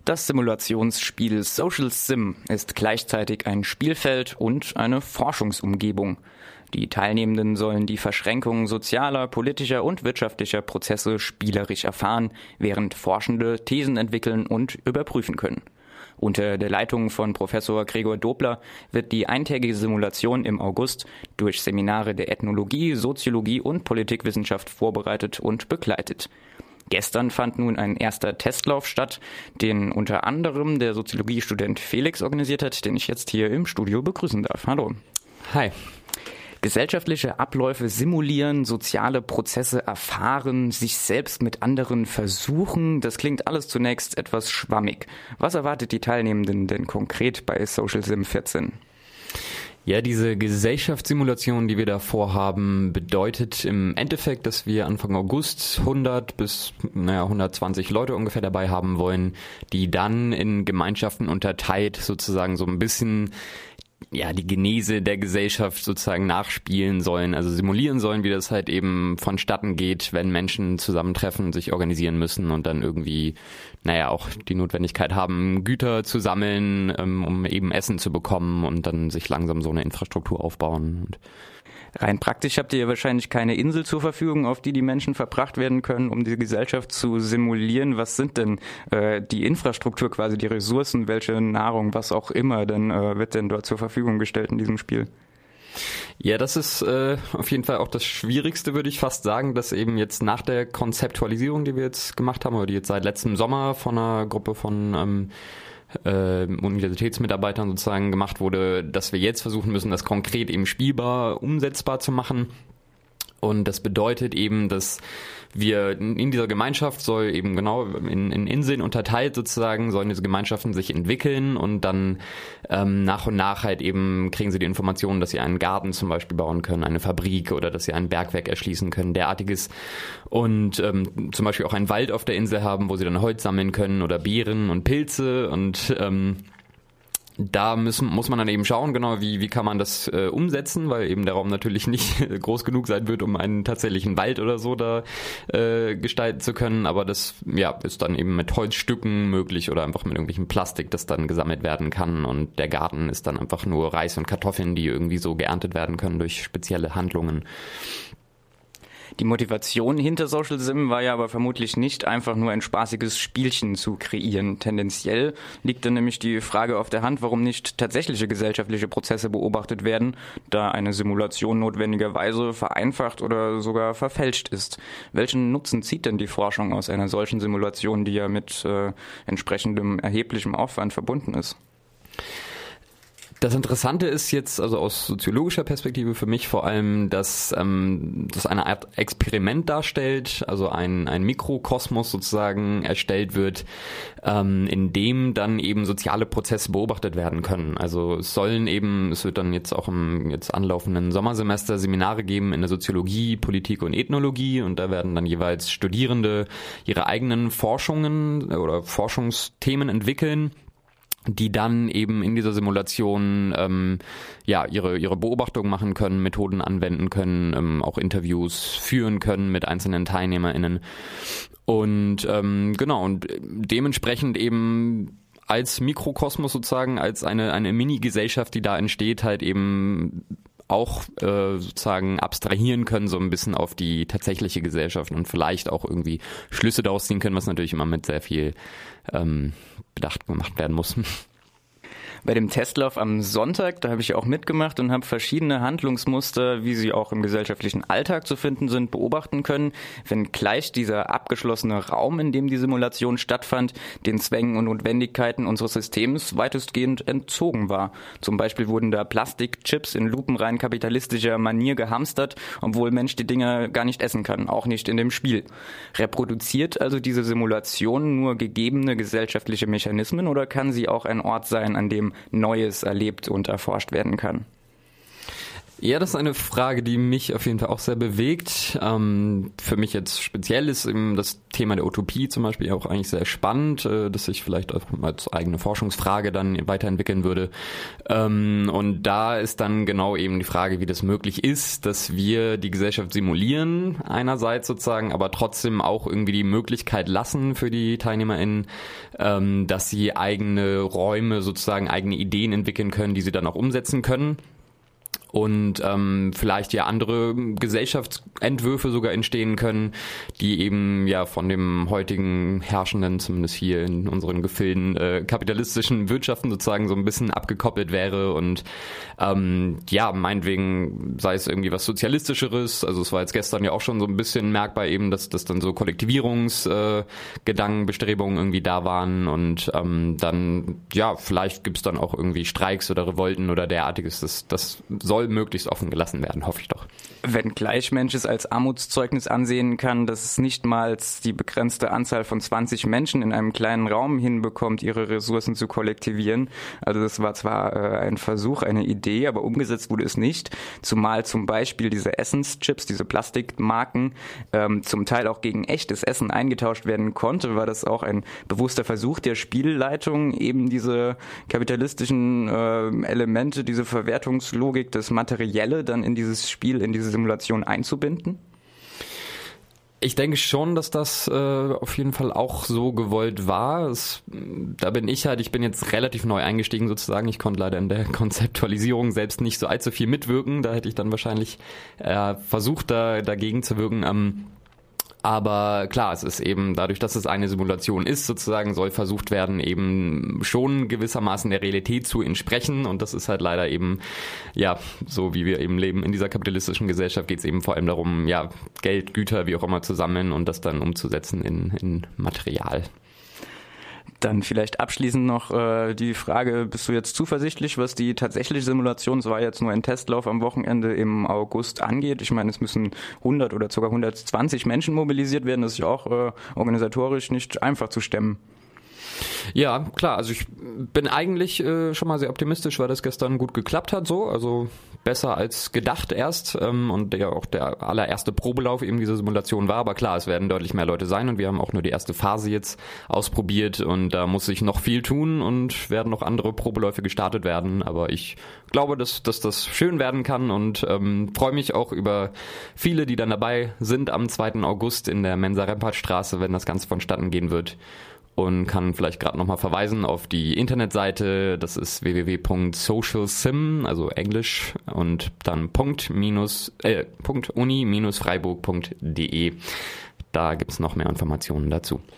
Das Simulationsspiel Social Sim ist gleichzeitig ein Spielfeld und eine Forschungsumgebung. Die Teilnehmenden sollen die Verschränkungen sozialer, politischer und wirtschaftlicher Prozesse spielerisch erfahren, während Forschende Thesen entwickeln und überprüfen können. Unter der Leitung von Professor Gregor Dobler wird die eintägige Simulation im August durch Seminare der Ethnologie, Soziologie und Politikwissenschaft vorbereitet und begleitet. Gestern fand nun ein erster Testlauf statt, den unter anderem der Soziologiestudent Felix organisiert hat, den ich jetzt hier im Studio begrüßen darf. Hallo. Hi. Gesellschaftliche Abläufe simulieren, soziale Prozesse erfahren, sich selbst mit anderen versuchen, das klingt alles zunächst etwas schwammig. Was erwartet die Teilnehmenden denn konkret bei Social Sim 14? Ja, diese Gesellschaftssimulation, die wir da vorhaben, bedeutet im Endeffekt, dass wir Anfang August 100 bis 120 Leute ungefähr dabei haben wollen, die dann in Gemeinschaften unterteilt sozusagen so ein bisschen die Genese der Gesellschaft sozusagen nachspielen sollen, also simulieren sollen, wie das halt eben vonstatten geht, wenn Menschen zusammentreffen, sich organisieren müssen und dann irgendwie, auch die Notwendigkeit haben, Güter zu sammeln, um eben Essen zu bekommen und dann sich langsam so eine Infrastruktur aufbauen. Rein praktisch habt ihr ja wahrscheinlich keine Insel zur Verfügung, auf die Menschen verbracht werden können, um die Gesellschaft zu simulieren. Was sind denn die Infrastruktur, quasi die Ressourcen, welche Nahrung, was auch immer, denn wird denn dort zur Verfügung gestellt in diesem Spiel? Ja, das ist auf jeden Fall auch das Schwierigste, würde ich fast sagen, dass eben jetzt nach der Konzeptualisierung, die wir jetzt gemacht haben, oder die jetzt seit letztem Sommer von einer Gruppe von Universitätsmitarbeitern sozusagen gemacht wurde, dass wir jetzt versuchen müssen, das konkret eben spielbar, umsetzbar zu machen. Und das bedeutet eben, dass wir in dieser Gemeinschaft soll eben genau in Inseln unterteilt sozusagen, sollen diese Gemeinschaften sich entwickeln und dann nach und nach halt eben kriegen sie die Informationen, dass sie einen Garten zum Beispiel bauen können, eine Fabrik oder dass sie ein Bergwerk erschließen können, derartiges. Und zum Beispiel auch einen Wald auf der Insel haben, wo sie dann Holz sammeln können oder Beeren und Pilze und da muss man dann eben schauen, genau, wie kann man das umsetzen, weil eben der Raum natürlich nicht groß genug sein wird, um einen tatsächlichen Wald oder so da gestalten zu können, aber das ist dann eben mit Holzstücken möglich oder einfach mit irgendwelchem Plastik, das dann gesammelt werden kann und der Garten ist dann einfach nur Reis und Kartoffeln, die irgendwie so geerntet werden können durch spezielle Handlungen. Die Motivation hinter Social Sim war ja aber vermutlich nicht einfach nur ein spaßiges Spielchen zu kreieren. Tendenziell liegt dann nämlich die Frage auf der Hand, warum nicht tatsächliche gesellschaftliche Prozesse beobachtet werden, da eine Simulation notwendigerweise vereinfacht oder sogar verfälscht ist. Welchen Nutzen zieht denn die Forschung aus einer solchen Simulation, die ja mit entsprechendem erheblichem Aufwand verbunden ist? Das Interessante ist jetzt, also aus soziologischer Perspektive für mich vor allem, dass das eine Art Experiment darstellt, also ein Mikrokosmos sozusagen erstellt wird, in dem dann eben soziale Prozesse beobachtet werden können. Also es wird dann jetzt auch im jetzt anlaufenden Sommersemester Seminare geben in der Soziologie, Politik und Ethnologie und da werden dann jeweils Studierende ihre eigenen Forschungen oder Forschungsthemen entwickeln, die dann eben in dieser Simulation ihre Beobachtungen machen können, Methoden anwenden können, auch Interviews führen können mit einzelnen TeilnehmerInnen. Und und dementsprechend eben als Mikrokosmos sozusagen, als eine Mini-Gesellschaft, die da entsteht, halt eben auch sozusagen abstrahieren können, so ein bisschen auf die tatsächliche Gesellschaft und vielleicht auch irgendwie Schlüsse daraus ziehen können, was natürlich immer mit sehr viel Bedacht gemacht werden muss. Bei dem Testlauf am Sonntag, da habe ich auch mitgemacht und habe verschiedene Handlungsmuster, wie sie auch im gesellschaftlichen Alltag zu finden sind, beobachten können, wenngleich dieser abgeschlossene Raum, in dem die Simulation stattfand, den Zwängen und Notwendigkeiten unseres Systems weitestgehend entzogen war. Zum Beispiel wurden da Plastikchips in lupenrein kapitalistischer Manier gehamstert, obwohl Mensch die Dinger gar nicht essen kann, auch nicht in dem Spiel. Reproduziert also diese Simulation nur gegebene gesellschaftliche Mechanismen oder kann sie auch ein Ort sein, an dem Neues erlebt und erforscht werden kann? Ja, das ist eine Frage, die mich auf jeden Fall auch sehr bewegt. Für mich jetzt speziell ist eben das Thema der Utopie zum Beispiel auch eigentlich sehr spannend, dass ich vielleicht auch als eigene Forschungsfrage dann weiterentwickeln würde. Und da ist dann genau eben die Frage, wie das möglich ist, dass wir die Gesellschaft simulieren einerseits sozusagen, aber trotzdem auch irgendwie die Möglichkeit lassen für die TeilnehmerInnen, dass sie eigene Räume sozusagen, eigene Ideen entwickeln können, die sie dann auch umsetzen können. Und vielleicht ja andere Gesellschaftsentwürfe sogar entstehen können, die eben ja von dem heutigen herrschenden, zumindest hier in unseren Gefilden, kapitalistischen Wirtschaften sozusagen so ein bisschen abgekoppelt wäre und ja, meinetwegen sei es irgendwie was Sozialistischeres, also es war jetzt gestern ja auch schon so ein bisschen merkbar eben, dass dann so Kollektivierungsgedanken, Bestrebungen irgendwie da waren und dann, ja, vielleicht gibt's dann auch irgendwie Streiks oder Revolten oder derartiges, das soll möglichst offen gelassen werden, hoffe ich doch. Wenngleich Mensch es als Armutszeugnis ansehen kann, dass es nicht mal die begrenzte Anzahl von 20 Menschen in einem kleinen Raum hinbekommt, ihre Ressourcen zu kollektivieren. Also das war zwar ein Versuch, eine Idee, aber umgesetzt wurde es nicht. Zumal zum Beispiel diese Essenschips, diese Plastikmarken, zum Teil auch gegen echtes Essen eingetauscht werden konnte, war das auch ein bewusster Versuch der Spielleitung, eben diese kapitalistischen Elemente, diese Verwertungslogik, das Materielle dann in dieses Spiel, in diese Simulation einzubinden? Ich denke schon, dass das auf jeden Fall auch so gewollt war. Da bin ich bin jetzt relativ neu eingestiegen sozusagen. Ich konnte leider in der Konzeptualisierung selbst nicht so allzu viel mitwirken. Da hätte ich dann wahrscheinlich versucht, dagegen zu wirken. Aber klar, es ist eben dadurch, dass es eine Simulation ist, sozusagen soll versucht werden, eben schon gewissermaßen der Realität zu entsprechen. Und das ist halt leider eben, ja, so wie wir eben leben in dieser kapitalistischen Gesellschaft, geht es eben vor allem darum, ja, Geld, Güter, wie auch immer zu sammeln und das dann umzusetzen in Material. Dann vielleicht abschließend noch die Frage, bist du jetzt zuversichtlich, was die tatsächliche Simulation, es war jetzt nur ein Testlauf am Wochenende im August angeht? Ich meine, es müssen 100 oder sogar 120 Menschen mobilisiert werden, das ist ja auch organisatorisch nicht einfach zu stemmen. Ja, klar, also ich bin eigentlich schon mal sehr optimistisch, weil das gestern gut geklappt hat, so, also besser als gedacht erst und ja auch der allererste Probelauf eben dieser Simulation war, aber klar, es werden deutlich mehr Leute sein und wir haben auch nur die erste Phase jetzt ausprobiert und da muss sich noch viel tun und werden noch andere Probeläufe gestartet werden, aber ich glaube, dass das schön werden kann und freue mich auch über viele, die dann dabei sind am 2. August in der Mensa-Rempartstraße, wenn das Ganze vonstatten gehen wird. Und kann vielleicht gerade nochmal verweisen auf die Internetseite, das ist www.socialsim, also Englisch, und dann .uni-freiburg.de. Da gibt's noch mehr Informationen dazu.